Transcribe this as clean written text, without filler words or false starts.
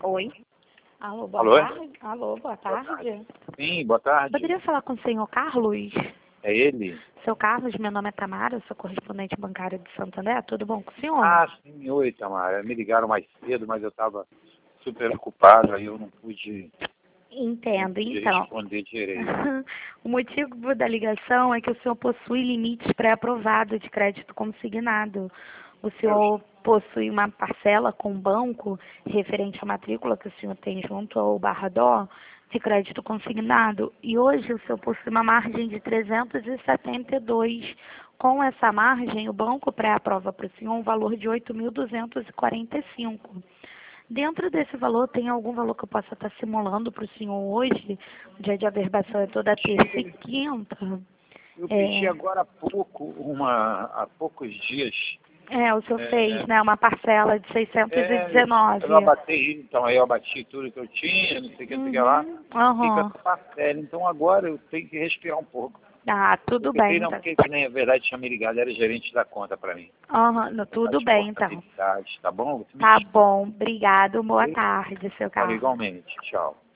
Oi. Alô, boa Alô? tarde. Alô, boa tarde. Sim, boa tarde. Poderia falar com o senhor Carlos? É ele? Seu Carlos, meu nome é Tamara, eu sou correspondente bancária de Santander. Tudo bom com o senhor? Ah, sim, oi, Tamara. Me ligaram mais cedo, mas eu estava super ocupado, aí eu não pude Entendo, então. responder direito. O motivo da ligação é que o senhor possui limites pré-aprovados de crédito consignado. O senhor possui uma parcela com o banco referente à matrícula que o senhor tem junto ao Barradó de crédito consignado. E hoje o senhor possui uma margem de 372. Com essa margem, o banco pré-aprova para o senhor um valor de 8.245. Dentro desse valor, tem algum valor que eu possa estar simulando para o senhor hoje? O dia de averbação é toda terça e quinta. Eu pedi agora há pouco, há poucos dias. O senhor fez, né, uma parcela de 619. Eu abati, então aí eu abati tudo que eu tinha, não sei o que, sei lá. Fica essa parcela. Então agora eu tenho que respirar um pouco. Ah, tudo bem. Não, Então. porque que nem a verdade tinha me ligado, era gerente da conta para mim. Tudo bem, então. Tá bom? Tá bom, obrigado. Boa tarde, seu Carlos. Igualmente, tchau.